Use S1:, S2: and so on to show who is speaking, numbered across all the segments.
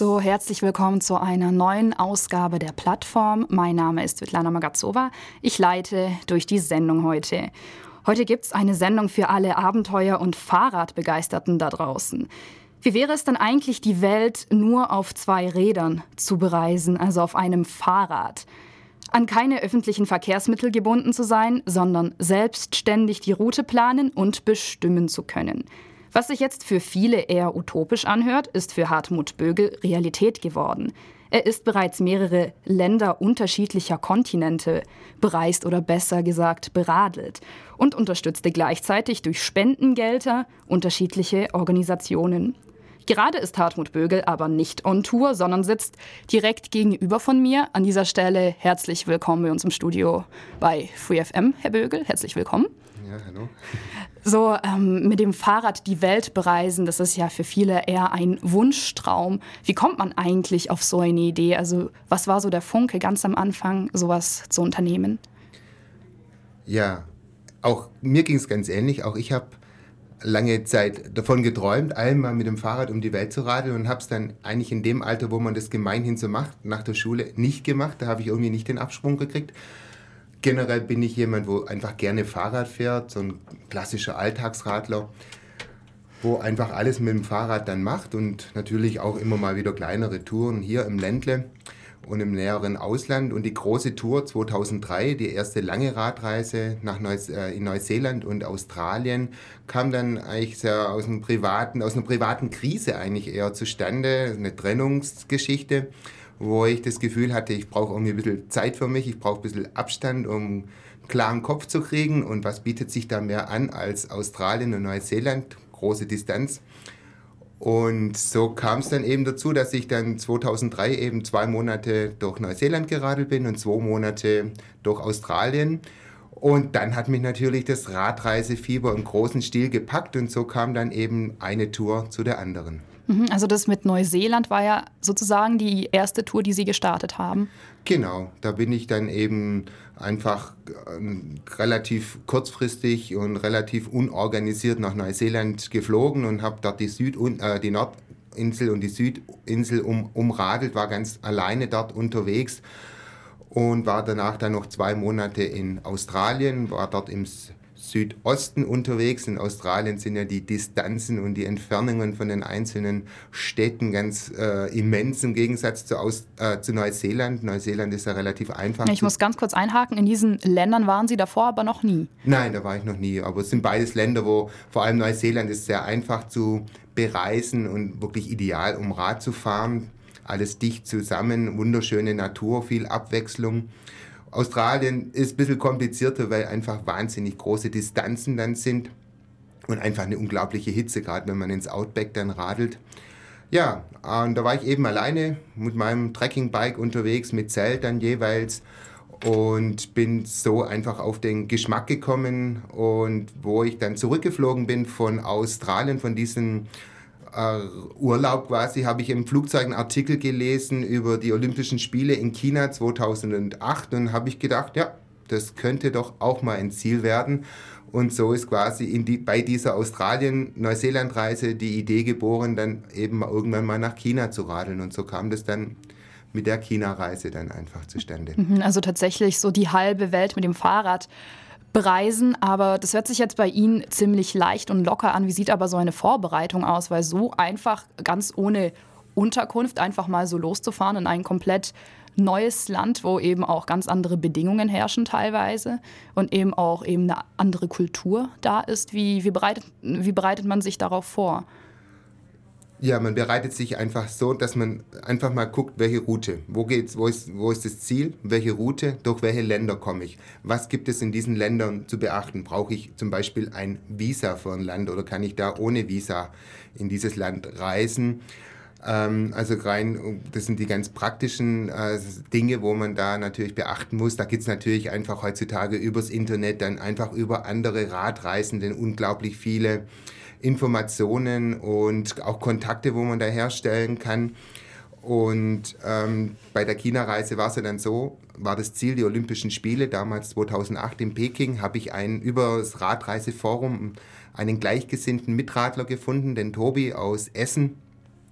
S1: So, herzlich willkommen zu einer neuen Ausgabe der Plattform. Mein Name ist Svetlana Magatsova. Ich leite durch die Sendung heute. Heute gibt es eine Sendung für alle Abenteuer- und Fahrradbegeisterten da draußen. Wie wäre es denn eigentlich, die Welt nur auf 2 Rädern zu bereisen, also auf einem Fahrrad? An keine öffentlichen Verkehrsmittel gebunden zu sein, sondern selbstständig die Route planen und bestimmen zu können. Was sich jetzt für viele eher utopisch anhört, ist für Hartmut Bögel Realität geworden. Er ist bereits mehrere Länder unterschiedlicher Kontinente bereist oder besser gesagt beradelt und unterstützte gleichzeitig durch Spendengelder unterschiedliche Organisationen. Gerade ist Hartmut Bögel aber nicht on Tour, sondern sitzt direkt gegenüber von mir. An dieser Stelle herzlich willkommen bei uns im Studio bei FreeFM, Herr Bögel. Herzlich willkommen.
S2: Ja, hallo.
S1: So, mit dem Fahrrad die Welt bereisen, das ist ja für viele eher ein Wunschtraum. Wie kommt man eigentlich auf so eine Idee? Also, was war so der Funke ganz am Anfang, sowas zu unternehmen?
S2: Ja, auch mir ging es ganz ähnlich. Auch ich habe lange Zeit davon geträumt, einmal mit dem Fahrrad um die Welt zu radeln und habe es dann eigentlich in dem Alter, wo man das gemeinhin so macht, nach der Schule nicht gemacht. Da habe ich irgendwie nicht den Absprung gekriegt. Generell bin ich jemand, wo einfach gerne Fahrrad fährt, so ein klassischer Alltagsradler, wo einfach alles mit dem Fahrrad dann macht und natürlich auch immer mal wieder kleinere Touren hier im Ländle und im näheren Ausland. Und die große Tour 2003, die erste lange Radreise in Neuseeland und Australien, kam dann eigentlich sehr aus einer privaten Krise eigentlich eher zustande, eine Trennungsgeschichte, wo ich das Gefühl hatte, ich brauche irgendwie ein bisschen Zeit für mich, ich brauche ein bisschen Abstand, um einen klaren Kopf zu kriegen. Und was bietet sich da mehr an als Australien und Neuseeland? Große Distanz. Und so kam es dann eben dazu, dass ich dann 2003 eben 2 Monate durch Neuseeland geradelt bin und 2 Monate durch Australien. Und dann hat mich natürlich das Radreisefieber im großen Stil gepackt und so kam dann eben eine Tour zu der anderen.
S1: Also das mit Neuseeland war ja sozusagen die erste Tour, die Sie gestartet haben.
S2: Genau, da bin ich dann eben einfach relativ kurzfristig und relativ unorganisiert nach Neuseeland geflogen und habe dort die Nordinsel und die Südinsel umradelt, war ganz alleine dort unterwegs und war danach dann noch 2 Monate in Australien, war dort im Südosten unterwegs. In Australien sind ja die Distanzen und die Entfernungen von den einzelnen Städten ganz immens im Gegensatz zu Neuseeland. Neuseeland ist ja relativ einfach.
S1: Ich muss ganz kurz einhaken, in diesen Ländern waren Sie davor aber noch nie?
S2: Nein, da war ich noch nie, aber es sind beides Länder, wo vor allem Neuseeland ist sehr einfach zu bereisen und wirklich ideal, um Rad zu fahren. Alles dicht zusammen, wunderschöne Natur, viel Abwechslung. Australien ist ein bisschen komplizierter, weil einfach wahnsinnig große Distanzen dann sind und einfach eine unglaubliche Hitze, gerade wenn man ins Outback dann radelt. Ja, und da war ich eben alleine mit meinem Trekkingbike unterwegs, mit Zelt dann jeweils und bin so einfach auf den Geschmack gekommen und wo ich dann zurückgeflogen bin von Australien, von diesem Urlaub quasi, habe ich im Flugzeug einen Artikel gelesen über die Olympischen Spiele in China 2008 und habe ich gedacht, ja, das könnte doch auch mal ein Ziel werden. Und so ist quasi bei dieser Australien-Neuseeland-Reise die Idee geboren, dann eben irgendwann mal nach China zu radeln. Und so kam das dann mit der China-Reise dann einfach zustande.
S1: Also tatsächlich so die halbe Welt mit dem Fahrrad bereisen, aber das hört sich jetzt bei Ihnen ziemlich leicht und locker an. Wie sieht aber so eine Vorbereitung aus? Weil so einfach, ganz ohne Unterkunft, einfach mal so loszufahren in ein komplett neues Land, wo eben auch ganz andere Bedingungen herrschen teilweise und eben auch eben eine andere Kultur da ist. Wie bereitet man sich darauf vor?
S2: Ja, man bereitet sich einfach so, dass man einfach mal guckt, welche Route, wo ist das Ziel, welche Route, durch welche Länder komme ich, was gibt es in diesen Ländern zu beachten, brauche ich zum Beispiel ein Visa für ein Land oder kann ich da ohne Visa in dieses Land reisen, also das sind die ganz praktischen Dinge, wo man da natürlich beachten muss. Da gibt es natürlich einfach heutzutage übers Internet, dann einfach über andere Radreisenden unglaublich viele Informationen und auch Kontakte, wo man da herstellen kann. Und bei der China-Reise war es ja dann so, war das Ziel die Olympischen Spiele, damals 2008 in Peking, habe ich über das Radreiseforum einen gleichgesinnten Mitradler gefunden, den Tobi aus Essen.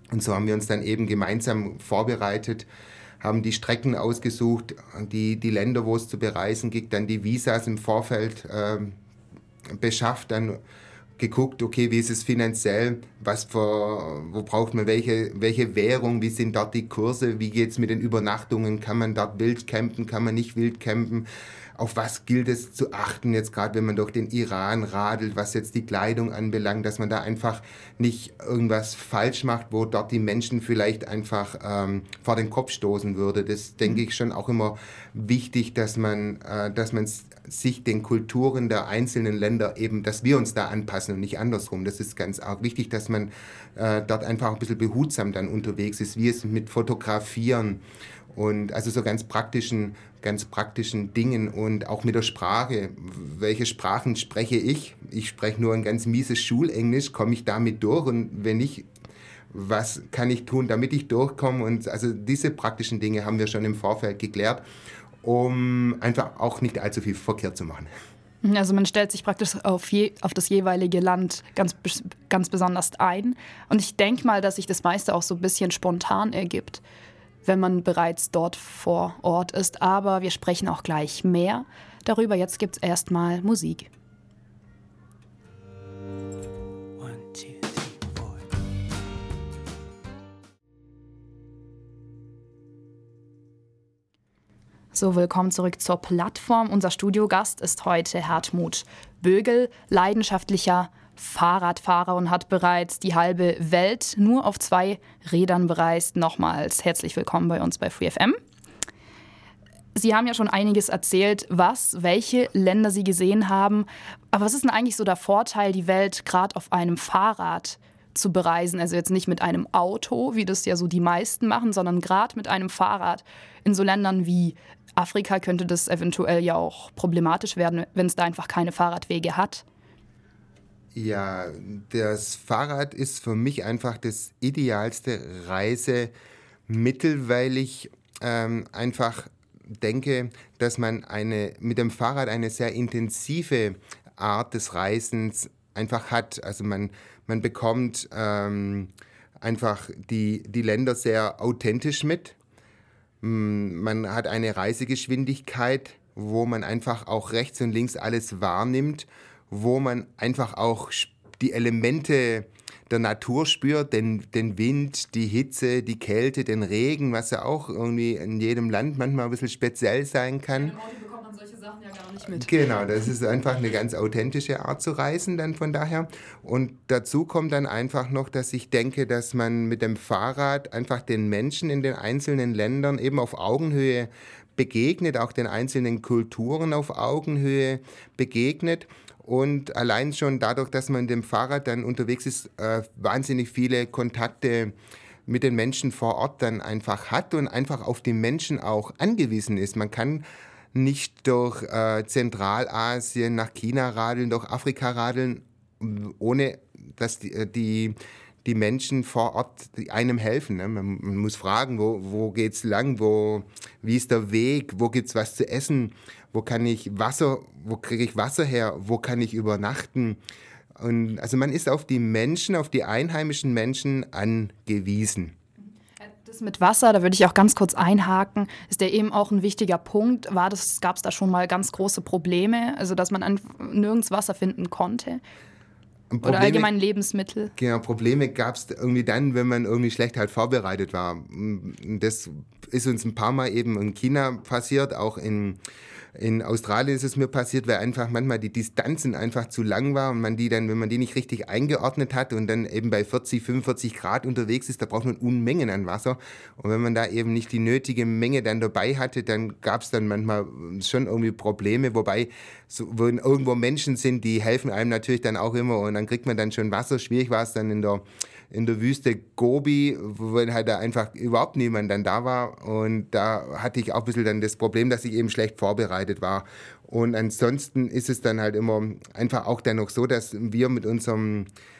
S2: Und so haben wir uns dann eben gemeinsam vorbereitet, haben die Strecken ausgesucht, die Länder, wo es zu bereisen gibt, dann die Visas im Vorfeld beschafft, dann geguckt, okay, wie ist es finanziell, wo braucht man welche Währung, wie sind dort die Kurse, wie geht es mit den Übernachtungen, kann man dort wild campen, kann man nicht wild campen, auf was gilt es zu achten, jetzt gerade wenn man durch den Iran radelt, was jetzt die Kleidung anbelangt, dass man da einfach nicht irgendwas falsch macht, wo dort die Menschen vielleicht einfach vor den Kopf stoßen würde. Das denke ich schon auch immer wichtig, dass man sich den Kulturen der einzelnen Länder eben, dass wir uns da anpassen und nicht andersrum. Das ist ganz arg wichtig, dass man dort einfach ein bisschen behutsam dann unterwegs ist, wie es mit Fotografieren und also so ganz praktischen Dingen und auch mit der Sprache. Welche Sprachen spreche ich? Ich spreche nur ein ganz mieses Schulenglisch, komme ich damit durch und wenn nicht, was kann ich tun, damit ich durchkomme? Und also diese praktischen Dinge haben wir schon im Vorfeld geklärt, um einfach auch nicht allzu viel Verkehr zu machen.
S1: Also man stellt sich praktisch auf das jeweilige Land ganz besonders ein. Und ich denke mal, dass sich das meiste auch so ein bisschen spontan ergibt, wenn man bereits dort vor Ort ist. Aber wir sprechen auch gleich mehr darüber. Jetzt gibt es erstmal Musik. So, willkommen zurück zur Plattform. Unser Studiogast ist heute Hartmut Bögel, leidenschaftlicher Fahrradfahrer und hat bereits die halbe Welt nur auf 2 Rädern bereist. Nochmals herzlich willkommen bei uns bei FreeFM. Sie haben ja schon einiges erzählt, welche Länder Sie gesehen haben. Aber was ist denn eigentlich so der Vorteil, die Welt gerade auf einem Fahrrad zu bereisen? Also jetzt nicht mit einem Auto, wie das ja so die meisten machen, sondern gerade mit einem Fahrrad. In so Ländern wie Afrika könnte das eventuell ja auch problematisch werden, wenn es da einfach keine Fahrradwege hat.
S2: Ja, das Fahrrad ist für mich einfach das idealste Reisemittel, weil ich einfach denke, dass man mit dem Fahrrad eine sehr intensive Art des Reisens einfach hat. Also man bekommt einfach die Länder sehr authentisch mit. Man hat eine Reisegeschwindigkeit, wo man einfach auch rechts und links alles wahrnimmt, wo man einfach auch die Elemente der Natur spürt, den Wind, die Hitze, die Kälte, den Regen, was ja auch irgendwie in jedem Land manchmal ein bisschen speziell sein kann.
S1: Im Auto bekommt man solche Sachen ja gar nicht mit.
S2: Genau, das ist einfach eine ganz authentische Art zu reisen dann von daher. Und dazu kommt dann einfach noch, dass ich denke, dass man mit dem Fahrrad einfach den Menschen in den einzelnen Ländern eben auf Augenhöhe begegnet, auch den einzelnen Kulturen auf Augenhöhe begegnet. Und allein schon dadurch, dass man mit dem Fahrrad dann unterwegs ist, wahnsinnig viele Kontakte mit den Menschen vor Ort dann einfach hat und einfach auf die Menschen auch angewiesen ist. Man kann nicht durch Zentralasien nach China radeln, durch Afrika radeln, ohne dass die Menschen vor Ort einem helfen. Ne? Man muss fragen, wo geht's lang, wie ist der Weg, wo gibt's was zu essen, wo kriege ich Wasser her, wo kann ich übernachten. Und also man ist auf die Menschen, auf die einheimischen Menschen angewiesen.
S1: Das mit Wasser, da würde ich auch ganz kurz einhaken, ist ja eben auch ein wichtiger Punkt. Gab es da schon mal ganz große Probleme, also dass man nirgends Wasser finden konnte? Oder allgemein Lebensmittel?
S2: Genau, Probleme gab es irgendwie dann, wenn man irgendwie schlecht halt vorbereitet war. Das ist uns ein paar Mal eben in China passiert, auch in Australien ist es mir passiert, weil einfach manchmal die Distanzen einfach zu lang war und man die dann, wenn man die nicht richtig eingeordnet hat und dann eben bei 40, 45 Grad unterwegs ist, da braucht man Unmengen an Wasser. Und wenn man da eben nicht die nötige Menge dann dabei hatte, dann gab es dann manchmal schon irgendwie Probleme, wobei wo irgendwo Menschen sind, die helfen einem natürlich dann auch immer und dann kriegt man dann schon Wasser. Schwierig war es dann in der Wüste Gobi, wo halt da einfach überhaupt niemand dann da war. Und da hatte ich auch ein bisschen dann das Problem, dass ich eben schlecht vorbereitet war. Und ansonsten ist es dann halt immer einfach auch dann noch so, dass wir mit unserem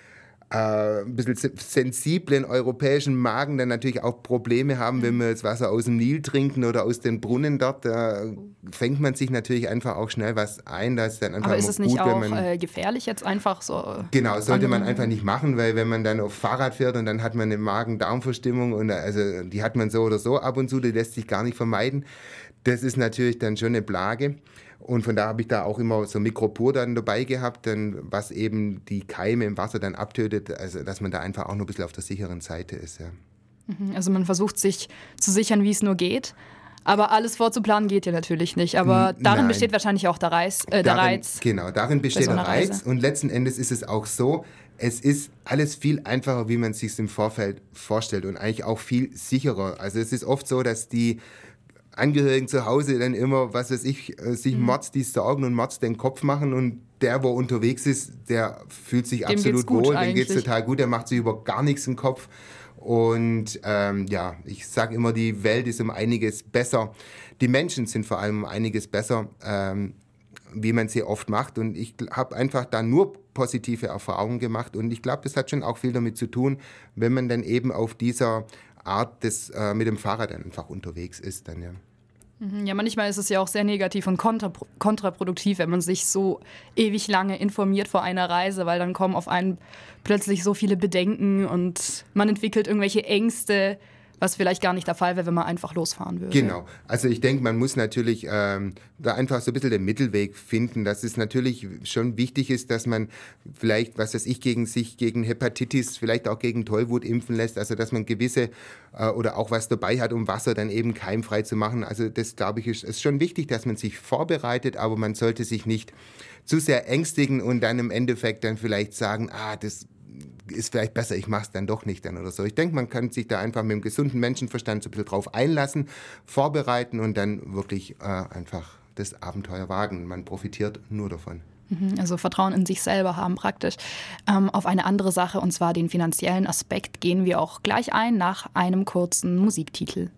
S2: ein bisschen sensiblen europäischen Magen dann natürlich auch Probleme haben, wenn wir das Wasser aus dem Nil trinken oder aus den Brunnen dort. Da fängt man sich natürlich einfach auch schnell was ein. Das ist dann einfach
S1: Aber ist es
S2: gut,
S1: nicht auch
S2: wenn man,
S1: gefährlich jetzt einfach so?
S2: genau, sollte man einfach nicht machen, weil wenn man dann auf Fahrrad fährt und dann hat man eine Magen-Darm-Verstimmung und also die hat man so oder so ab und zu, die lässt sich gar nicht vermeiden. Das ist natürlich dann schon eine Plage. Und von da habe ich da auch immer so Mikropur dann dabei gehabt, dann, was eben die Keime im Wasser dann abtötet, also dass man da einfach auch noch ein bisschen auf der sicheren Seite ist. Ja.
S1: Also man versucht sich zu sichern, wie es nur geht. Aber alles vorzuplanen geht ja natürlich nicht. Aber darin besteht wahrscheinlich auch der Reiz.
S2: Genau, darin besteht
S1: so
S2: der Reiz.
S1: Reise.
S2: Und letzten Endes ist es auch so, es ist alles viel einfacher, wie man es sich im Vorfeld vorstellt und eigentlich auch viel sicherer. Also es ist oft so, dass die Angehörigen zu Hause dann immer, was weiß ich, sich Mords die Sorgen und Mords den Kopf machen und der, wo unterwegs ist, der fühlt sich
S1: Dem
S2: absolut
S1: geht's gut
S2: wohl, dem
S1: eigentlich.
S2: geht es total gut, der macht sich über gar nichts im Kopf. Und ich sage immer, die Welt ist um einiges besser. Die Menschen sind vor allem um einiges besser, wie man sie oft macht. Und ich habe einfach da nur positive Erfahrungen gemacht. Und ich glaube, das hat schon auch viel damit zu tun, wenn man dann eben auf dieser Art mit dem Fahrrad einfach unterwegs ist. Dann, ja.
S1: Ja, manchmal ist es ja auch sehr negativ und kontraproduktiv, wenn man sich so ewig lange informiert vor einer Reise, weil dann kommen auf einen plötzlich so viele Bedenken und man entwickelt irgendwelche Ängste, was vielleicht gar nicht der Fall wäre, wenn man einfach losfahren würde.
S2: Genau. Also ich denke, man muss natürlich da einfach so ein bisschen den Mittelweg finden, dass es natürlich schon wichtig ist, dass man vielleicht, was weiß ich, gegen Hepatitis, vielleicht auch gegen Tollwut impfen lässt, also dass man gewisse oder auch was dabei hat, um Wasser dann eben keimfrei zu machen. Also das, glaube ich, ist schon wichtig, dass man sich vorbereitet, aber man sollte sich nicht zu sehr ängstigen und dann im Endeffekt dann vielleicht sagen, das ist vielleicht besser, ich mache es dann doch nicht dann oder so. Ich denke, man kann sich da einfach mit dem gesunden Menschenverstand so ein bisschen drauf einlassen, vorbereiten und dann wirklich einfach das Abenteuer wagen. Man profitiert nur davon.
S1: Also Vertrauen in sich selber haben praktisch. Auf eine andere Sache, und zwar den finanziellen Aspekt, gehen wir auch gleich ein nach einem kurzen Musiktitel.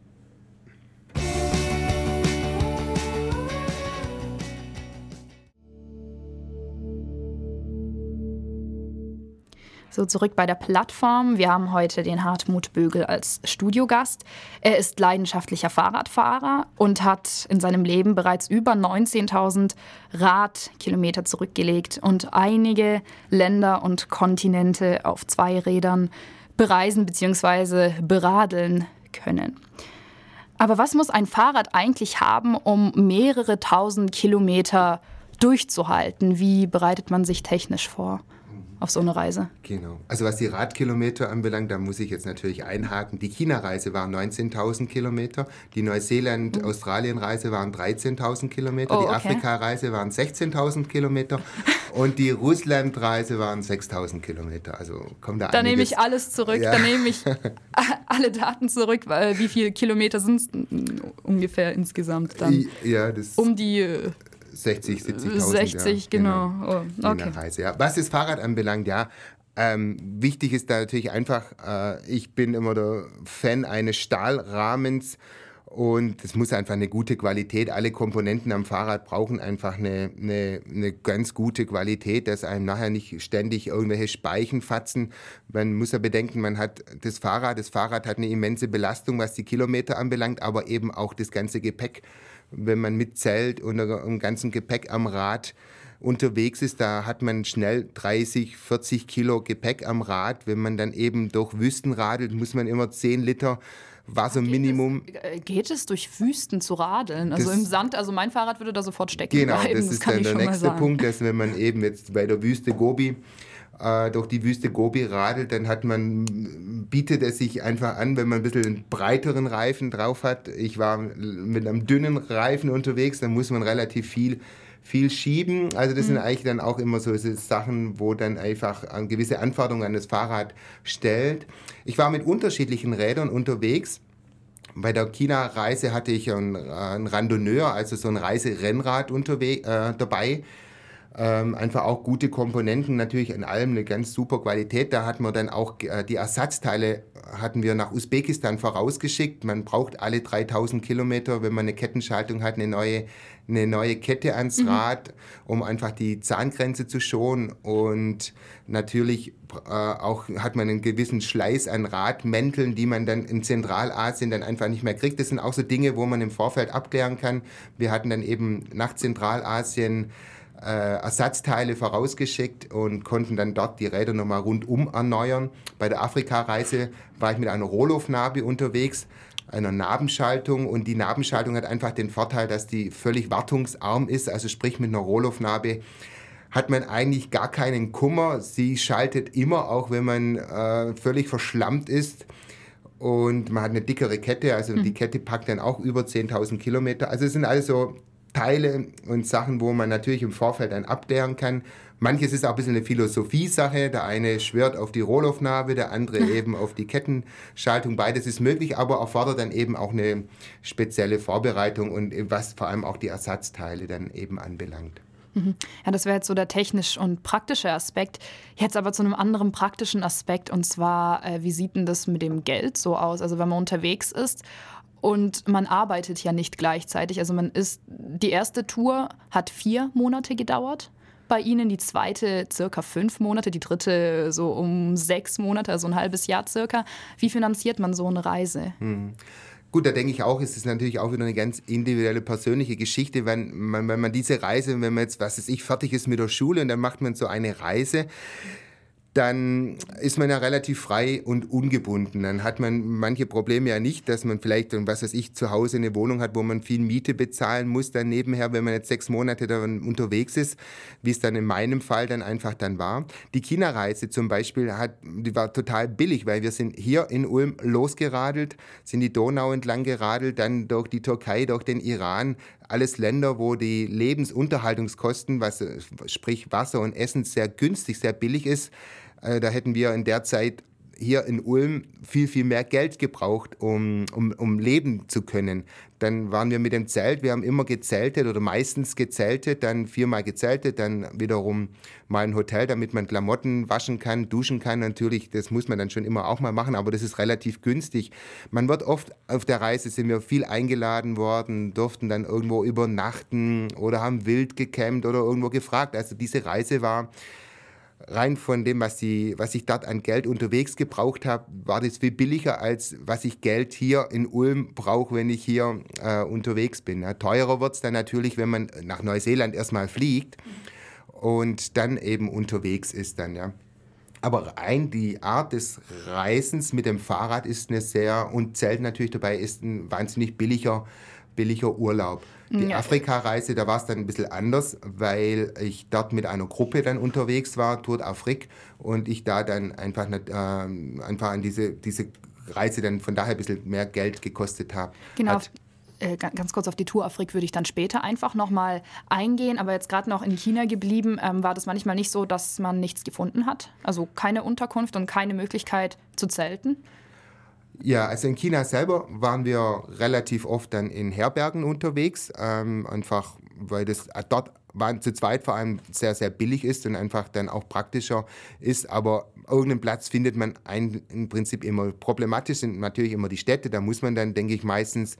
S1: So, zurück bei der Plattform. Wir haben heute den Hartmut Bögel als Studiogast. Er ist leidenschaftlicher Fahrradfahrer und hat in seinem Leben bereits über 19.000 Radkilometer zurückgelegt und einige Länder und Kontinente auf 2 Rädern bereisen bzw. beradeln können. Aber was muss ein Fahrrad eigentlich haben, um mehrere tausend Kilometer durchzuhalten? Wie bereitet man sich technisch vor auf so eine Reise?
S2: Genau. Also was die Radkilometer anbelangt, da muss ich jetzt natürlich einhaken. Die China-Reise waren 19.000 Kilometer, die Neuseeland-Australien-Reise waren 13.000 Kilometer, die Afrika-Reise waren 16.000 Kilometer und die Russland-Reise waren 6.000 Kilometer. Also kommt da
S1: einiges. Nehme ich alles zurück, da nehme ich alle Daten zurück. Wie viele Kilometer sind es ungefähr insgesamt dann?
S2: Ja, das
S1: um die
S2: 60, 70.000.
S1: 60, genau. Oh, okay.
S2: Reise, ja. Was das Fahrrad anbelangt, wichtig ist da natürlich einfach, ich bin immer der Fan eines Stahlrahmens und es muss einfach eine gute Qualität, alle Komponenten am Fahrrad brauchen einfach eine ganz gute Qualität, dass einem nachher nicht ständig irgendwelche Speichen fatzen. Man muss ja bedenken, man hat das Fahrrad hat eine immense Belastung, was die Kilometer anbelangt, aber eben auch das ganze Gepäck. Wenn man mit Zelt und dem ganzen Gepäck am Rad unterwegs ist, da hat man schnell 30, 40 Kilo Gepäck am Rad. Wenn man dann eben durch Wüsten radelt, muss man immer 10 Liter Wasser Minimum.
S1: Geht es durch Wüsten zu radeln? Also im Sand, also mein Fahrrad würde da sofort stecken
S2: bleiben.
S1: Genau,
S2: das ist dann der nächste Punkt, dass wenn man eben jetzt bei der Wüste Gobi durch die Wüste Gobi radelt, dann bietet es sich einfach an, wenn man ein bisschen einen breiteren Reifen drauf hat. Ich war mit einem dünnen Reifen unterwegs, dann muss man relativ viel schieben. Also das sind eigentlich dann auch immer so Sachen, wo dann einfach eine gewisse Anforderungen an das Fahrrad stellt. Ich war mit unterschiedlichen Rädern unterwegs. Bei der China-Reise hatte ich einen Randonneur, also so ein Reiserennrad dabei. Einfach auch gute Komponenten, natürlich in allem eine ganz super Qualität. Da hatten wir dann auch die Ersatzteile hatten wir nach Usbekistan vorausgeschickt. Man braucht alle 3000 Kilometer, wenn man eine Kettenschaltung hat, eine neue Kette ans Rad, um einfach die Zahngrenze zu schonen. Und natürlich auch hat man einen gewissen Schleiß an Radmänteln, die man dann in Zentralasien dann einfach nicht mehr kriegt. Das sind auch so Dinge, wo man im Vorfeld abklären kann. Wir hatten dann eben nach Zentralasien Ersatzteile vorausgeschickt und konnten dann dort die Räder nochmal rundum erneuern. Bei der Afrika-Reise war ich mit einer Rohloff-Nabe unterwegs, einer Nabenschaltung, und die Nabenschaltung hat einfach den Vorteil, dass die völlig wartungsarm ist, also sprich mit einer Rohloff-Nabe hat man eigentlich gar keinen Kummer. Sie schaltet immer, auch wenn man völlig verschlammt ist. Und man hat eine dickere Kette, also die Kette packt dann auch über 10.000 Kilometer. Also es sind also Teile und Sachen, wo man natürlich im Vorfeld dann abklären kann. Manches ist auch ein bisschen eine Philosophie-Sache. Der eine schwört auf die Rohloff-Nabe, der andere eben auf die Kettenschaltung. Beides ist möglich, aber erfordert dann eben auch eine spezielle Vorbereitung und was vor allem auch die Ersatzteile dann eben anbelangt.
S1: Ja, das wäre jetzt so der technisch und praktische Aspekt. Jetzt aber zu einem anderen praktischen Aspekt, und zwar, wie sieht denn das mit dem Geld so aus? Also wenn man unterwegs ist und man arbeitet ja nicht gleichzeitig. Also die erste Tour hat 4 Monate gedauert. Bei Ihnen die zweite circa 5 Monate, die dritte so um 6 Monate, also ein halbes Jahr circa. Wie finanziert man so eine Reise?
S2: Gut, da denke ich auch, ist es natürlich auch wieder eine ganz individuelle, persönliche Geschichte, wenn man diese Reise, wenn man jetzt, was weiß ich, fertig ist mit der Schule und dann macht man so eine Reise, dann ist man ja relativ frei und ungebunden. Dann hat man manche Probleme ja nicht, dass man vielleicht, was weiß ich, zu Hause eine Wohnung hat, wo man viel Miete bezahlen muss, dann nebenher, wenn man jetzt 6 Monate dann unterwegs ist, wie es dann in meinem Fall dann einfach dann war. Die China-Reise zum Beispiel, die war total billig, weil wir sind hier in Ulm losgeradelt, sind die Donau entlang geradelt, dann durch die Türkei, durch den Iran, alles Länder, wo die Lebensunterhaltungskosten, sprich Wasser und Essen, sehr günstig, sehr billig ist. Da hätten wir in der Zeit hier in Ulm viel, viel mehr Geld gebraucht, um leben zu können. Dann waren wir mit dem Zelt, wir haben immer gezeltet oder meistens gezeltet, dann 4-mal gezeltet, dann wiederum mal ein Hotel, damit man Klamotten waschen kann, duschen kann. Natürlich, das muss man dann schon immer auch mal machen, aber das ist relativ günstig. Man wird oft, auf der Reise sind wir viel eingeladen worden, durften dann irgendwo übernachten oder haben wild gecampt oder irgendwo gefragt. Also diese Reise war rein von dem, was ich dort an Geld unterwegs gebraucht habe, war das viel billiger, als was ich Geld hier in Ulm brauche, wenn ich hier unterwegs bin. Ja, teurer wird es dann natürlich, wenn man nach Neuseeland erstmal fliegt und dann eben unterwegs ist dann, ja. Aber die Art des Reisens mit dem Fahrrad ist und Zelt natürlich dabei, ist ein wahnsinnig billiger Urlaub. Die Afrika-Reise, da war es dann ein bisschen anders, weil ich dort mit einer Gruppe dann unterwegs war, Tour d'Afrique, und ich da dann einfach an diese Reise dann von daher ein bisschen mehr Geld gekostet habe.
S1: Genau. Ganz kurz auf die Tour Afrique würde ich dann später einfach nochmal eingehen. Aber jetzt gerade noch in China geblieben, war das manchmal nicht so, dass man nichts gefunden hat? Also keine Unterkunft und keine Möglichkeit zu zelten?
S2: Ja, also in China selber waren wir relativ oft dann in Herbergen unterwegs, einfach weil das dort zu zweit vor allem sehr, sehr billig ist und einfach dann auch praktischer ist. Aber irgendeinen Platz findet man im Prinzip immer. Problematisch sind natürlich immer die Städte. Da muss man dann, denke ich, meistens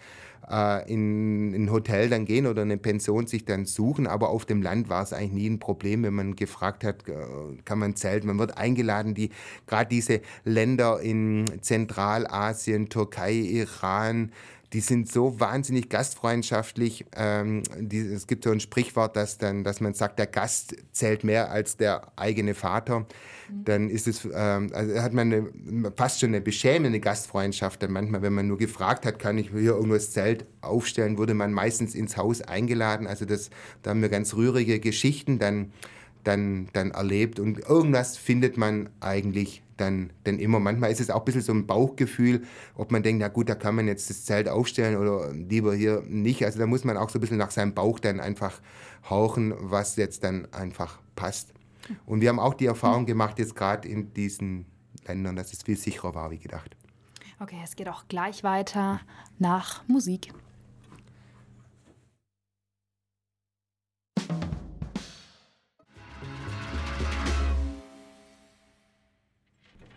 S2: in ein Hotel dann gehen oder eine Pension sich dann suchen. Aber auf dem Land war es eigentlich nie ein Problem, wenn man gefragt hat, kann man zelten. Man wird eingeladen, gerade diese Länder in Zentralasien, Türkei, Iran, die sind so wahnsinnig gastfreundschaftlich. Es gibt so ein Sprichwort, dass man sagt, der Gast zählt mehr als der eigene Vater. Dann ist hat man fast schon eine beschämende Gastfreundschaft. Denn manchmal, wenn man nur gefragt hat, kann ich hier irgendwo das Zelt aufstellen, wurde man meistens ins Haus eingeladen. Also da haben wir ganz rührige Geschichten dann erlebt. Und irgendwas findet man eigentlich dann immer. Manchmal ist es auch ein bisschen so ein Bauchgefühl, ob man denkt, na gut, da kann man jetzt das Zelt aufstellen oder lieber hier nicht. Also da muss man auch so ein bisschen nach seinem Bauch dann einfach hauchen, was jetzt dann einfach passt. Und wir haben auch die Erfahrung gemacht, jetzt gerade in diesen Ländern, dass es viel sicherer war wie gedacht.
S1: Okay, es geht auch gleich weiter nach Musik.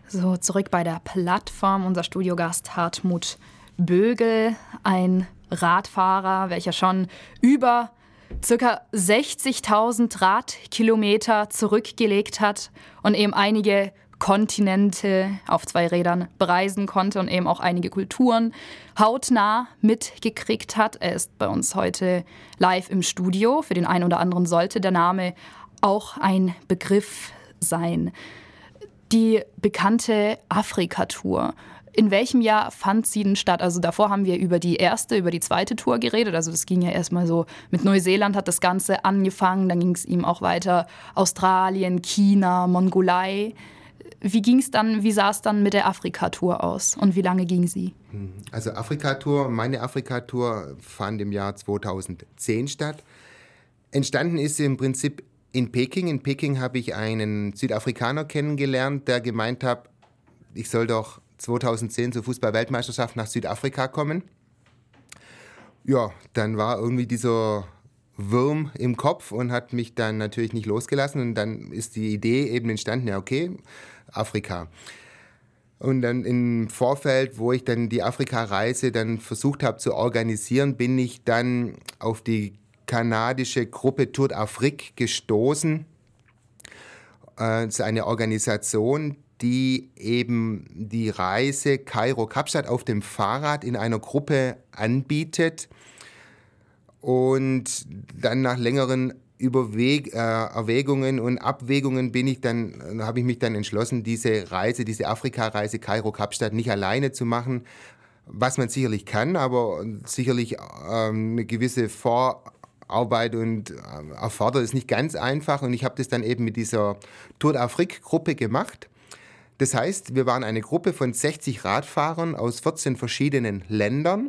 S1: So, zurück bei der Plattform. Unser Studiogast Hartmut Bögel, ein Radfahrer, welcher schon über ca. 60.000 Radkilometer zurückgelegt hat und eben einige Kontinente auf 2 Rädern bereisen konnte und eben auch einige Kulturen hautnah mitgekriegt hat. Er ist bei uns heute live im Studio. Für den einen oder anderen sollte der Name auch ein Begriff sein. Die bekannte Afrika-Tour. In welchem Jahr fand sie denn statt? Also davor haben wir über die zweite Tour geredet. Also das ging ja erstmal so, mit Neuseeland hat das Ganze angefangen, dann ging es ihm auch weiter Australien, China, Mongolei. Wie sah es dann mit der Afrika-Tour aus und wie lange ging sie?
S2: Also meine Afrika-Tour fand im Jahr 2010 statt. Entstanden ist sie im Prinzip in Peking. In Peking habe ich einen Südafrikaner kennengelernt, der gemeint hat, ich soll doch 2010 zur Fußball-Weltmeisterschaft nach Südafrika kommen. Ja, dann war irgendwie dieser Wurm im Kopf und hat mich dann natürlich nicht losgelassen. Und dann ist die Idee eben entstanden, ja okay, Afrika. Und dann im Vorfeld, wo ich dann die Afrika-Reise dann versucht habe zu organisieren, bin ich dann auf die kanadische Gruppe Tour d'Afrique gestoßen. Es ist eine Organisation, die eben die Reise Kairo-Kapstadt auf dem Fahrrad in einer Gruppe anbietet. Und dann nach längeren Erwägungen und Abwägungen habe ich mich dann entschlossen, diese Afrika-Reise Kairo-Kapstadt nicht alleine zu machen, was man sicherlich kann, aber sicherlich eine gewisse Vorarbeit und erfordert ist nicht ganz einfach. Und ich habe das dann eben mit dieser Tour d'Afrique-Gruppe gemacht. Das heißt, wir waren eine Gruppe von 60 Radfahrern aus 14 verschiedenen Ländern.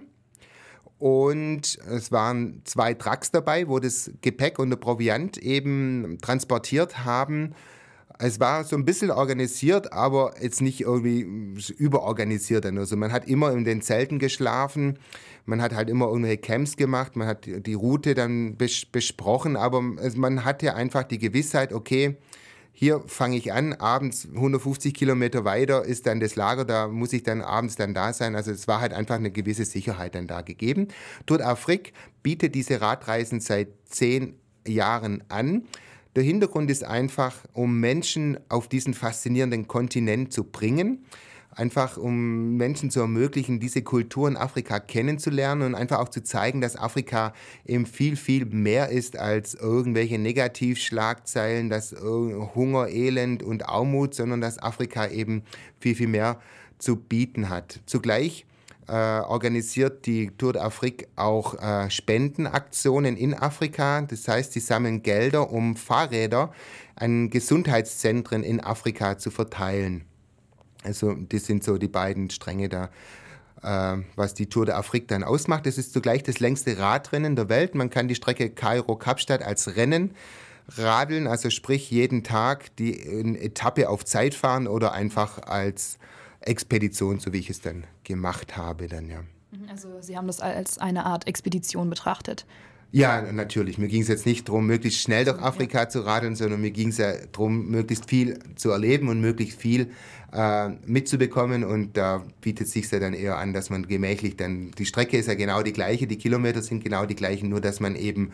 S2: Und es waren 2 Trucks dabei, wo das Gepäck und der Proviant eben transportiert haben. Es war so ein bisschen organisiert, aber jetzt nicht irgendwie überorganisiert. Also man hat immer in den Zelten geschlafen, man hat halt immer irgendwelche Camps gemacht, man hat die Route dann besprochen, aber man hatte einfach die Gewissheit, okay, hier fange ich an, abends 150 Kilometer weiter ist dann das Lager, da muss ich dann abends dann da sein. Also es war halt einfach eine gewisse Sicherheit dann da gegeben. Tour d'Afrique bietet diese Radreisen seit 10 Jahren an. Der Hintergrund ist einfach, um Menschen auf diesen faszinierenden Kontinent zu bringen, einfach um Menschen zu ermöglichen, diese Kultur in Afrika kennenzulernen und einfach auch zu zeigen, dass Afrika eben viel, viel mehr ist als irgendwelche Negativschlagzeilen, dass Hunger, Elend und Armut, sondern dass Afrika eben viel, viel mehr zu bieten hat. Zugleich organisiert die Tour d'Afrique auch Spendenaktionen in Afrika. Das heißt, sie sammeln Gelder, um Fahrräder an Gesundheitszentren in Afrika zu verteilen. Also das sind so die beiden Stränge da, was die Tour d'Afrique dann ausmacht. Das ist zugleich das längste Radrennen der Welt. Man kann die Strecke Kairo-Kapstadt als Rennen radeln, also sprich jeden Tag die Etappe auf Zeit fahren oder einfach als Expedition, so wie ich es dann gemacht habe. Dann, ja.
S1: Also Sie haben das als eine Art Expedition betrachtet?
S2: Ja, natürlich. Mir ging es jetzt nicht darum, möglichst schnell durch Afrika zu radeln, sondern mir ging es ja darum, möglichst viel zu erleben und möglichst viel mitzubekommen. Und da bietet es sich ja dann eher an, dass man gemächlich dann, die Strecke ist ja genau die gleiche, die Kilometer sind genau die gleichen, nur dass man eben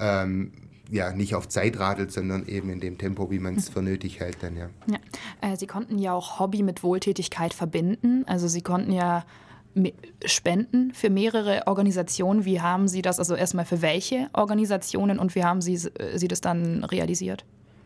S2: nicht auf Zeit radelt, sondern eben in dem Tempo, wie man es für nötig hält dann, ja.
S1: Sie konnten ja auch Hobby mit Wohltätigkeit verbinden. Also Sie konnten ja spenden für mehrere Organisationen. Wie haben Sie das, also erstmal für welche Organisationen und wie haben Sie das dann realisiert?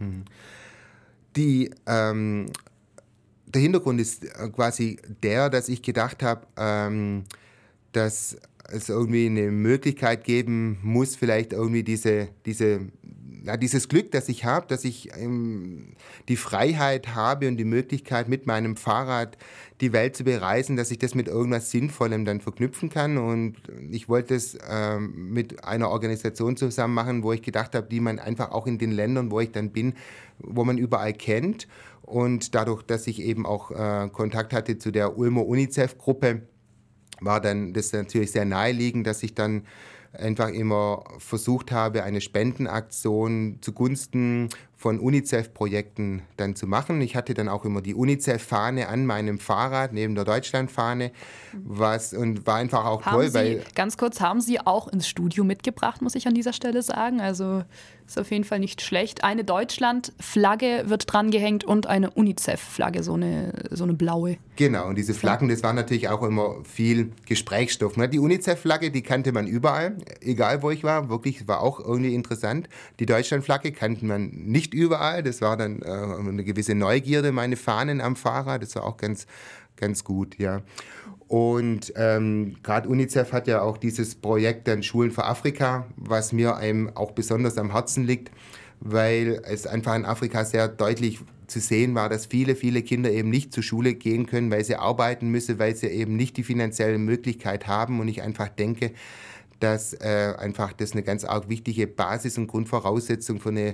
S2: Der Hintergrund ist quasi dass ich gedacht habe, dass es irgendwie eine Möglichkeit geben muss, vielleicht irgendwie dieses Glück, das ich habe, dass ich die Freiheit habe und die Möglichkeit, mit meinem Fahrrad die Welt zu bereisen, dass ich das mit irgendwas Sinnvollem dann verknüpfen kann. Und ich wollte es mit einer Organisation zusammen machen, wo ich gedacht habe, die man einfach auch in den Ländern, wo ich dann bin, wo man überall kennt. Und dadurch, dass ich eben auch Kontakt hatte zu der Ulmer UNICEF-Gruppe, war dann das natürlich sehr naheliegend, dass ich dann einfach immer versucht habe, eine Spendenaktion zugunsten von UNICEF-Projekten dann zu machen. Ich hatte dann auch immer die UNICEF-Fahne an meinem Fahrrad neben der Deutschland-Fahne, und war einfach auch toll, weil...
S1: Ganz kurz, haben Sie auch ins Studio mitgebracht, muss ich an dieser Stelle sagen. Also ist auf jeden Fall nicht schlecht. Eine Deutschland-Flagge wird dran gehängt und eine UNICEF-Flagge, so eine blaue.
S2: Genau, und diese Flaggen, das war natürlich auch immer viel Gesprächsstoff. Die UNICEF-Flagge, die kannte man überall, egal wo ich war, wirklich, war auch irgendwie interessant. Die Deutschland-Flagge kannte man nicht überall, das war dann eine gewisse Neugierde, meine Fahnen am Fahrrad, das war auch ganz, ganz gut, ja. Und gerade UNICEF hat ja auch dieses Projekt dann Schulen für Afrika, was mir einem auch besonders am Herzen liegt, weil es einfach in Afrika sehr deutlich zu sehen war, dass viele, viele Kinder eben nicht zur Schule gehen können, weil sie arbeiten müssen, weil sie eben nicht die finanzielle Möglichkeit haben. Und ich einfach denke, dass einfach das eine ganz arg wichtige Basis und Grundvoraussetzung für eine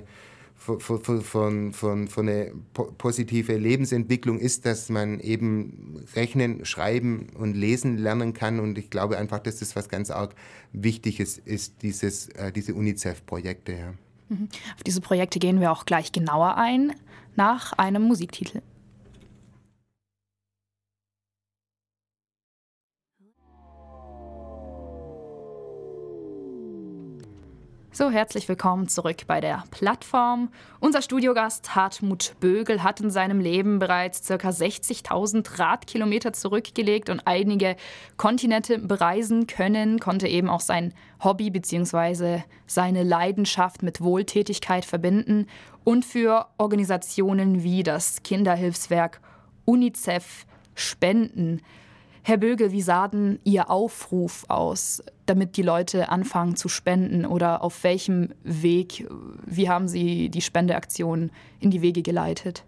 S2: positive Lebensentwicklung ist, dass man eben rechnen, schreiben und lesen lernen kann. Und ich glaube einfach, dass das was ganz arg Wichtiges ist, diese UNICEF-Projekte. Ja.
S1: Auf diese Projekte gehen wir auch gleich genauer ein, nach einem Musiktitel. So, herzlich willkommen zurück bei der Plattform. Unser Studiogast Hartmut Bögel hat in seinem Leben bereits ca. 60.000 Radkilometer zurückgelegt und einige Kontinente bereisen können, konnte eben auch sein Hobby bzw. seine Leidenschaft mit Wohltätigkeit verbinden und für Organisationen wie das Kinderhilfswerk UNICEF spenden. Herr Bögel, wie sah denn Ihr Aufruf aus, damit die Leute anfangen zu spenden? Oder auf welchem Weg, wie haben Sie die Spendeaktion in die Wege geleitet?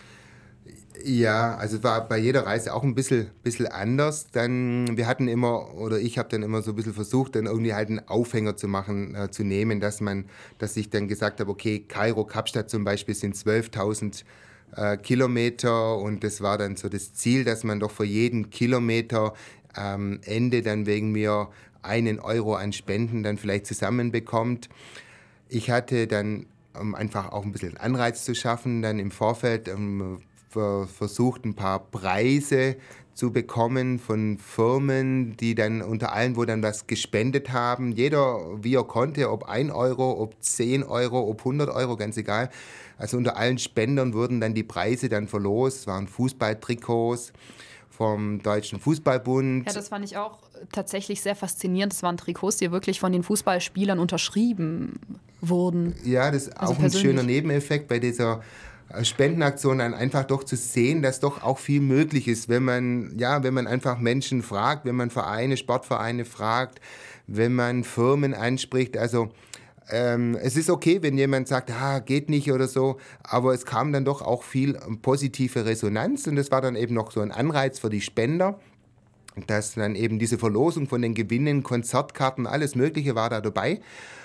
S2: Ja, also es war bei jeder Reise auch ein bisschen anders. Ich habe dann immer so ein bisschen versucht, dann irgendwie halt einen Aufhänger zu machen, zu nehmen, dass ich dann gesagt habe, okay, Kairo, Kapstadt zum Beispiel sind 12.000 Kilometer, und das war dann so das Ziel, dass man doch für jeden Kilometer am Ende dann wegen mir 1 Euro an Spenden dann vielleicht zusammenbekommt. Ich hatte dann, um einfach auch ein bisschen Anreiz zu schaffen, dann im Vorfeld versucht, ein paar Preise zu bekommen von Firmen, die dann unter allen, wo dann was gespendet haben. Jeder, wie er konnte, ob 1 Euro, ob 10 Euro, ob 100 Euro, ganz egal. Also unter allen Spendern wurden dann die Preise dann verlost. Es waren Fußballtrikots vom Deutschen Fußballbund.
S1: Ja, das fand ich auch tatsächlich sehr faszinierend. Das waren Trikots, die wirklich von den Fußballspielern unterschrieben wurden.
S2: Ja, das ist also auch persönlich ein schöner Nebeneffekt bei dieser Spendenaktion, dann einfach doch zu sehen, dass doch auch viel möglich ist, wenn man einfach Menschen fragt, wenn man Sportvereine fragt, wenn man Firmen anspricht. Also es ist okay, wenn jemand sagt, geht nicht oder so, aber es kam dann doch auch viel positive Resonanz, und das war dann eben noch so ein Anreiz für die Spender, dass dann eben diese Verlosung von den Gewinnen, Konzertkarten, alles Mögliche war da dabei.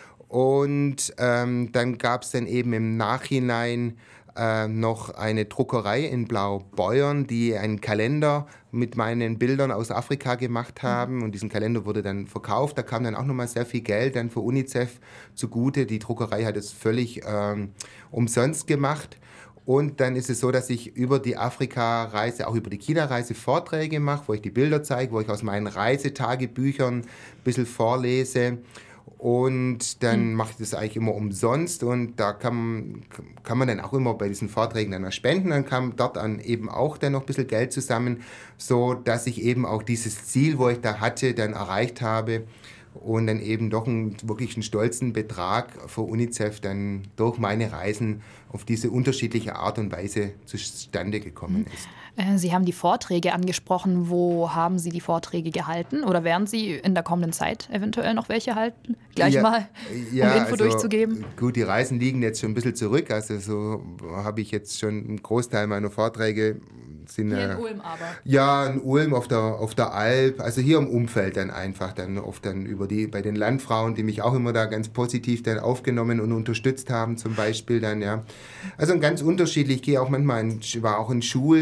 S2: Und dann gab es dann eben im Nachhinein noch eine Druckerei in Blaubeuern, die einen Kalender mit meinen Bildern aus Afrika gemacht haben, und diesen Kalender wurde dann verkauft. Da kam dann auch nochmal sehr viel Geld dann für UNICEF zugute. Die Druckerei hat es völlig umsonst gemacht. Und dann ist es so, dass ich über die Afrika-Reise, auch über die China-Reise Vorträge mache, wo ich die Bilder zeige, wo ich aus meinen Reisetagebüchern ein bisschen vorlese. Und dann mache ich das eigentlich immer umsonst, und da kann man dann auch immer bei diesen Vorträgen dann was spenden. Dann kam dort dann eben auch dann noch ein bisschen Geld zusammen, so dass ich eben auch dieses Ziel, wo ich da hatte, dann erreicht habe und dann eben doch wirklich einen stolzen Betrag für UNICEF dann durch meine Reisen auf diese unterschiedliche Art und Weise zustande gekommen ist.
S1: Sie haben die Vorträge angesprochen. Wo haben Sie die Vorträge gehalten? Oder werden Sie in der kommenden Zeit eventuell noch welche halten? Um Info durchzugeben.
S2: Gut, die Reisen liegen jetzt schon ein bisschen zurück. Also so habe ich jetzt schon einen Großteil meiner Vorträge.
S1: Hier in Ulm aber?
S2: Ja, in Ulm auf der Alp, also hier im Umfeld dann einfach, dann oft dann bei den Landfrauen, die mich auch immer da ganz positiv dann aufgenommen und unterstützt haben zum Beispiel dann, ja. Also ganz unterschiedlich, ich gehe auch manchmal, war auch in Schulen,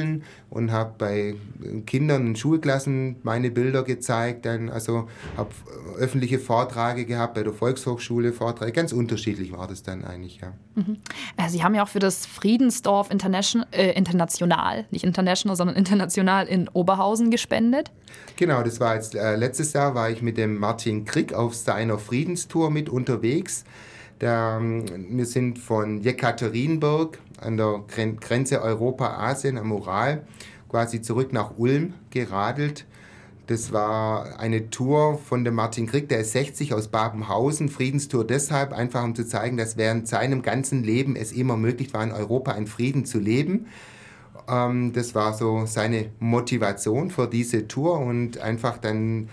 S2: und habe bei Kindern in Schulklassen meine Bilder gezeigt, dann also habe öffentliche Vorträge gehabt, bei der Volkshochschule Vorträge, ganz unterschiedlich war das dann eigentlich, ja.
S1: Sie haben ja auch für das Friedensdorf international, nicht international, sondern international in Oberhausen gespendet.
S2: Genau, das war jetzt letztes Jahr, war ich mit dem Martin Krick auf seiner Friedenstour mit unterwegs. Wir sind von Jekaterinburg an der Grenze Europa-Asien am Ural quasi zurück nach Ulm geradelt. Das war eine Tour von dem Martin Krick, der ist 60 aus Babenhausen. Friedenstour deshalb, einfach um zu zeigen, dass während seinem ganzen Leben es immer möglich war, in Europa in Frieden zu leben. Das war so seine Motivation für diese Tour und einfach dann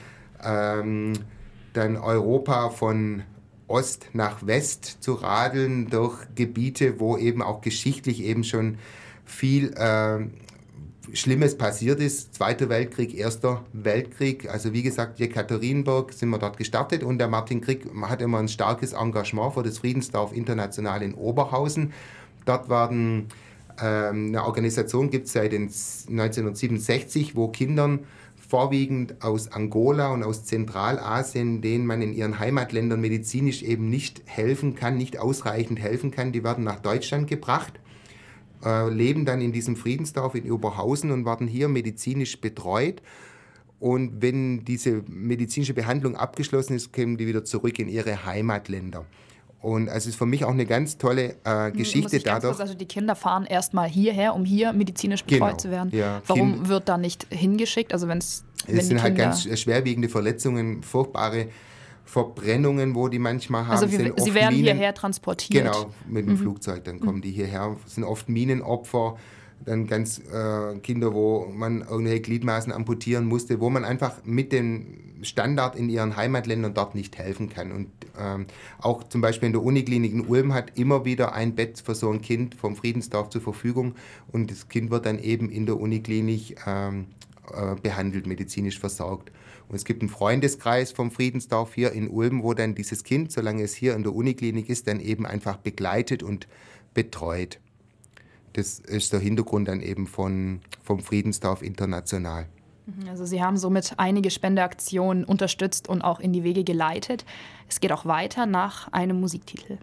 S2: Europa von Ost nach West zu radeln durch Gebiete, wo eben auch geschichtlich eben schon viel Schlimmes passiert ist. Zweiter Weltkrieg, Erster Weltkrieg. Also wie gesagt, Jekaterinburg sind wir dort gestartet und der Martin Krick hat immer ein starkes Engagement für das Friedensdorf International in Oberhausen. Dort werden eine Organisation gibt es seit 1967, wo Kindern vorwiegend aus Angola und aus Zentralasien, denen man in ihren Heimatländern medizinisch eben nicht helfen kann, nicht ausreichend helfen kann, die werden nach Deutschland gebracht, leben dann in diesem Friedensdorf in Oberhausen und werden hier medizinisch betreut. Und wenn diese medizinische Behandlung abgeschlossen ist, kommen die wieder zurück in ihre Heimatländer. Und es ist für mich auch eine ganz tolle Geschichte dadurch.
S1: Also die Kinder fahren erstmal hierher, um hier medizinisch betreut zu werden.
S2: Ja,
S1: Warum wird da nicht hingeschickt? Also es
S2: sind halt ganz schwerwiegende Verletzungen, furchtbare Verbrennungen, wo die manchmal haben.
S1: Also sie werden hierher transportiert?
S2: Genau, mit dem Flugzeug, dann kommen die hierher. Das sind oft Minenopfer, dann ganz Kinder, wo man irgendwelche Gliedmaßen amputieren musste, wo man einfach mit dem Standard in ihren Heimatländern dort nicht helfen kann. Und auch zum Beispiel in der Uniklinik in Ulm hat immer wieder ein Bett für so ein Kind vom Friedensdorf zur Verfügung und das Kind wird dann eben in der Uniklinik behandelt, medizinisch versorgt. Und es gibt einen Freundeskreis vom Friedensdorf hier in Ulm, wo dann dieses Kind, solange es hier in der Uniklinik ist, dann eben einfach begleitet und betreut. Das ist der Hintergrund dann eben vom Friedensdorf International.
S1: Also Sie haben somit einige Spendeaktionen unterstützt und auch in die Wege geleitet. Es geht auch weiter nach einem Musiktitel.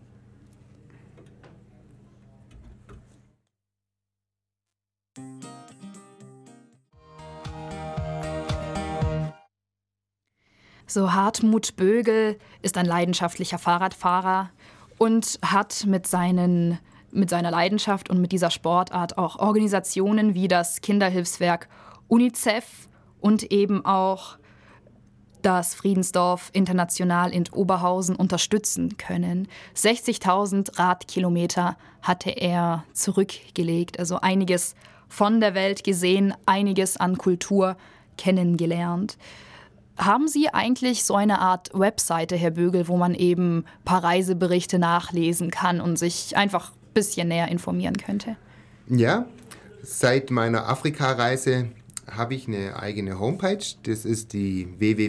S1: So, Hartmut Bögel ist ein leidenschaftlicher Fahrradfahrer und hat mit seiner Leidenschaft und mit dieser Sportart auch Organisationen wie das Kinderhilfswerk UNICEF und eben auch das Friedensdorf International in Oberhausen unterstützen können. 60.000 Radkilometer hatte er zurückgelegt, also einiges von der Welt gesehen, einiges an Kultur kennengelernt. Haben Sie eigentlich so eine Art Webseite, Herr Bögel, wo man eben ein paar Reiseberichte nachlesen kann und sich einfach ein bisschen näher informieren könnte?
S2: Ja, seit meiner Afrika-Reise habe ich eine eigene Homepage. Das ist die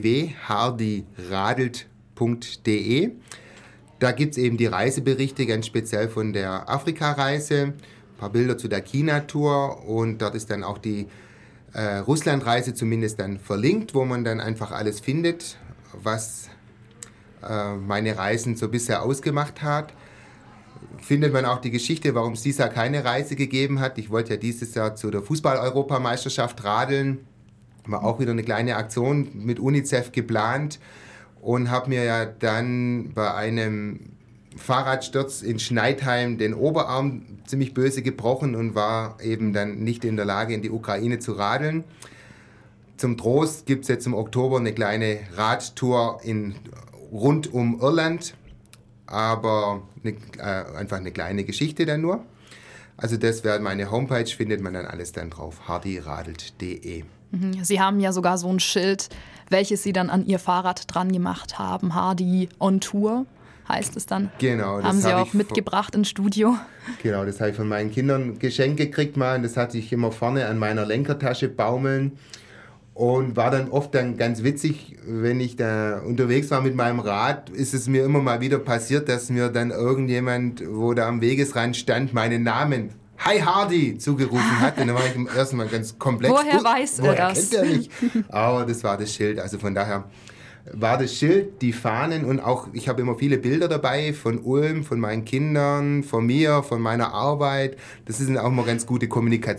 S2: www.hardiradelt.de. Da gibt es eben die Reiseberichte, ganz speziell von der Afrika-Reise, ein paar Bilder zu der China-Tour und dort ist dann auch die Russlandreise zumindest dann verlinkt, wo man dann einfach alles findet, was meine Reisen so bisher ausgemacht hat. Findet man auch die Geschichte, warum es dieses Jahr keine Reise gegeben hat. Ich wollte ja dieses Jahr zu der Fußball-Europameisterschaft radeln. War auch wieder eine kleine Aktion mit UNICEF geplant und habe mir ja dann bei einem Fahrradsturz in Schneidheim den Oberarm ziemlich böse gebrochen und war eben dann nicht in der Lage, in die Ukraine zu radeln. Zum Trost gibt es jetzt im Oktober eine kleine Radtour rund um Irland, aber einfach eine kleine Geschichte dann nur. Also das wäre meine Homepage, findet man dann alles dann drauf, hardiradelt.de.
S1: Sie haben ja sogar so ein Schild, welches Sie dann an Ihr Fahrrad dran gemacht haben, Hardy on Tour. Heißt es dann.
S2: Genau.
S1: Das haben Sie auch mitgebracht ins Studio.
S2: Genau, das habe ich von meinen Kindern geschenkt gekriegt mal. Und das hatte ich immer vorne an meiner Lenkertasche baumeln. Und war dann oft dann ganz witzig, wenn ich da unterwegs war mit meinem Rad, ist es mir immer mal wieder passiert, dass mir dann irgendjemand, wo da am Wegesrand stand, meinen Namen Hi Hardy zugerufen hat. Und dann war ich im ersten Mal ganz komplex.
S1: Woher weiß er das?
S2: Kennt er nicht? Aber das war das Schild. Also von daher war das Schild, die Fahnen und auch, ich habe immer viele Bilder dabei von Ulm, von meinen Kindern, von mir, von meiner Arbeit. Das sind auch mal ganz gute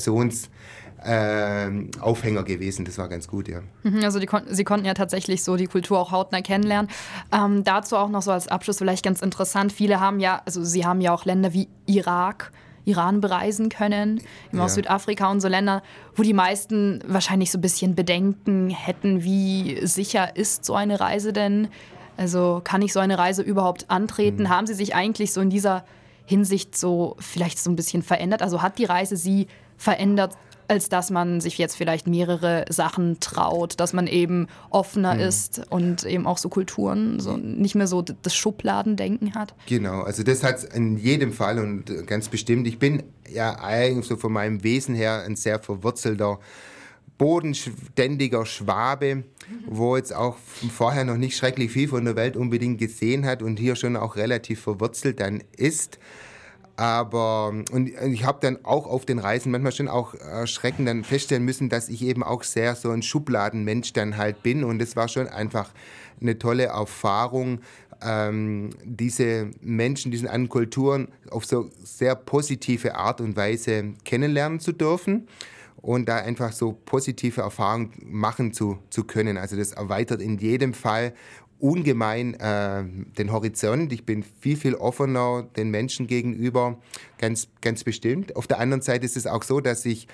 S2: Aufhänger gewesen. Das war ganz gut, ja.
S1: Also Sie konnten ja tatsächlich so die Kultur auch hautnah kennenlernen. Dazu auch noch so als Abschluss vielleicht ganz interessant. Sie haben ja auch Länder wie Iran bereisen können, eben auch Südafrika und so Länder, wo die meisten wahrscheinlich so ein bisschen Bedenken hätten, wie sicher ist so eine Reise denn? Also kann ich so eine Reise überhaupt antreten? Haben Sie sich eigentlich so in dieser Hinsicht so vielleicht so ein bisschen verändert? Also hat die Reise Sie verändert, als dass man sich jetzt vielleicht mehrere Sachen traut, dass man eben offener ist und eben auch so Kulturen, so nicht mehr so das Schubladendenken hat?
S2: Genau, also das hat es in jedem Fall und ganz bestimmt. Ich bin ja eigentlich so von meinem Wesen her ein sehr verwurzelter, bodenständiger Schwabe, wo jetzt auch vorher noch nicht schrecklich viel von der Welt unbedingt gesehen hat und hier schon auch relativ verwurzelt dann ist. Und ich habe dann auch auf den Reisen manchmal schon auch erschreckend dann feststellen müssen, dass ich eben auch sehr so ein Schubladenmensch dann halt bin. Und es war schon einfach eine tolle Erfahrung, diese Menschen, diese anderen Kulturen auf so sehr positive Art und Weise kennenlernen zu dürfen. Und da einfach so positive Erfahrungen machen zu können. Also das erweitert in jedem Fall ungemein den Horizont. Ich bin viel, viel offener den Menschen gegenüber, ganz, ganz bestimmt. Auf der anderen Seite ist es auch so, dass ich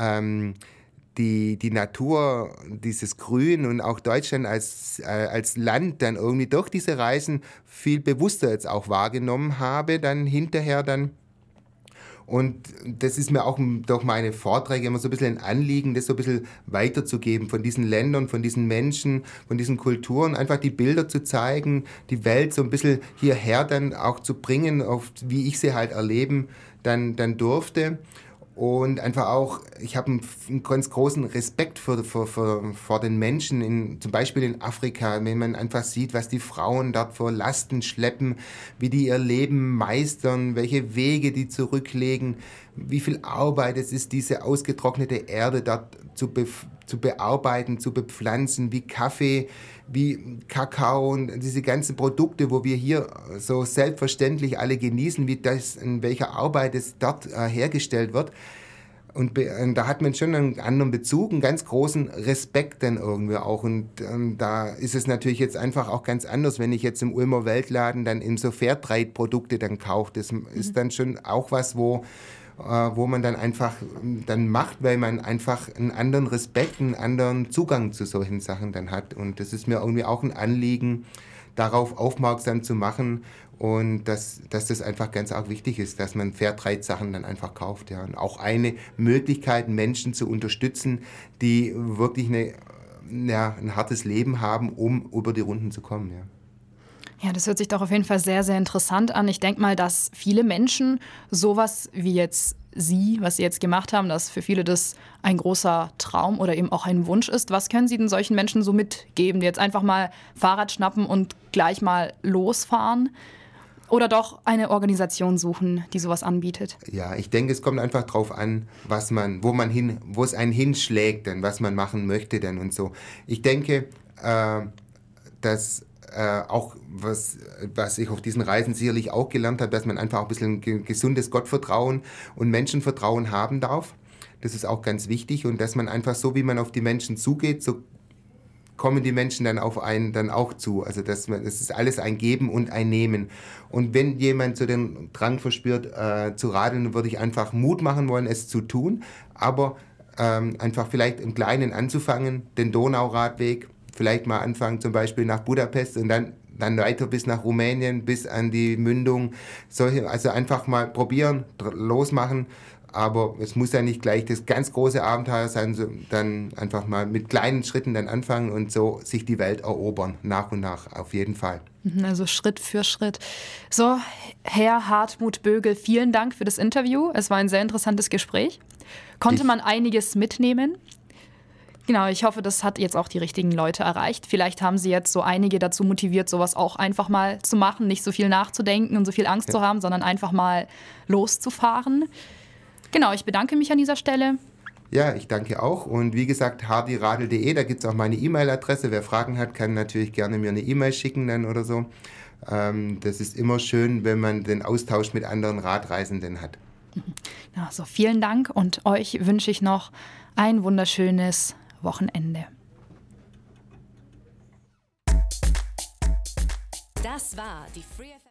S2: die Natur, dieses Grün und auch Deutschland als Land dann irgendwie durch diese Reisen viel bewusster jetzt auch wahrgenommen habe, dann hinterher dann. Und das ist mir auch durch meine Vorträge immer so ein bisschen ein Anliegen, das so ein bisschen weiterzugeben von diesen Ländern, von diesen Menschen, von diesen Kulturen, einfach die Bilder zu zeigen, die Welt so ein bisschen hierher dann auch zu bringen, auf wie ich sie halt erleben dann durfte. Und einfach auch, ich habe einen ganz großen Respekt vor den Menschen, zum Beispiel in Afrika, wenn man einfach sieht, was die Frauen dort vor Lasten schleppen, wie die ihr Leben meistern, welche Wege die zurücklegen, wie viel Arbeit es ist, diese ausgetrocknete Erde dort zu bearbeiten, zu bepflanzen, wie Kaffee, wie Kakao und diese ganzen Produkte, wo wir hier so selbstverständlich alle genießen, in welcher Arbeit es dort hergestellt wird. Und da hat man schon einen anderen Bezug, einen ganz großen Respekt dann irgendwie auch. Und da ist es natürlich jetzt einfach auch ganz anders, wenn ich jetzt im Ulmer Weltladen dann in so Fairtrade-Produkte dann kaufe. Das ist dann schon auch was, wo man dann einfach dann macht, weil man einfach einen anderen Respekt, einen anderen Zugang zu solchen Sachen dann hat. Und das ist mir irgendwie auch ein Anliegen, darauf aufmerksam zu machen und dass das einfach ganz arg wichtig ist, dass man Fairtrade-Sachen dann einfach kauft. Ja. Und auch eine Möglichkeit, Menschen zu unterstützen, die wirklich ein hartes Leben haben, um über die Runden zu kommen. Ja.
S1: Ja, das hört sich doch auf jeden Fall sehr, sehr interessant an. Ich denke mal, dass viele Menschen sowas wie jetzt Sie, was Sie jetzt gemacht haben, dass für viele das ein großer Traum oder eben auch ein Wunsch ist. Was können Sie denn solchen Menschen so mitgeben, die jetzt einfach mal Fahrrad schnappen und gleich mal losfahren? Oder doch eine Organisation suchen, die sowas anbietet?
S2: Ja, ich denke, es kommt einfach drauf an, wo es einen hinschlägt, denn was man machen möchte denn und so. Ich denke, dass auch was ich auf diesen Reisen sicherlich auch gelernt habe, dass man einfach auch ein bisschen gesundes Gottvertrauen und Menschenvertrauen haben darf. Das ist auch ganz wichtig und dass man einfach so, wie man auf die Menschen zugeht, so kommen die Menschen dann auf einen dann auch zu. Also das ist alles ein Geben und ein Nehmen. Und wenn jemand so den Drang verspürt, zu radeln, würde ich einfach Mut machen wollen, es zu tun, aber einfach vielleicht im Kleinen anzufangen, den Donauradweg, vielleicht mal anfangen zum Beispiel nach Budapest und dann weiter bis nach Rumänien, bis an die Mündung. Also einfach mal probieren, losmachen. Aber es muss ja nicht gleich das ganz große Abenteuer sein, so dann einfach mal mit kleinen Schritten dann anfangen und so sich die Welt erobern, nach und nach, auf jeden Fall.
S1: Also Schritt für Schritt. So, Herr Hartmut Bögel, vielen Dank für das Interview. Es war ein sehr interessantes Gespräch. Konnte man einiges mitnehmen? Genau, ich hoffe, das hat jetzt auch die richtigen Leute erreicht. Vielleicht haben Sie jetzt so einige dazu motiviert, sowas auch einfach mal zu machen, nicht so viel nachzudenken und so viel Angst zu haben, sondern einfach mal loszufahren. Genau, ich bedanke mich an dieser Stelle.
S2: Ja, ich danke auch. Und wie gesagt, hardiradl.de, da gibt es auch meine E-Mail-Adresse. Wer Fragen hat, kann natürlich gerne mir eine E-Mail schicken dann oder so. Das ist immer schön, wenn man den Austausch mit anderen Radreisenden hat.
S1: Also vielen Dank und euch wünsche ich noch ein wunderschönes Wochenende.
S3: Das war die Free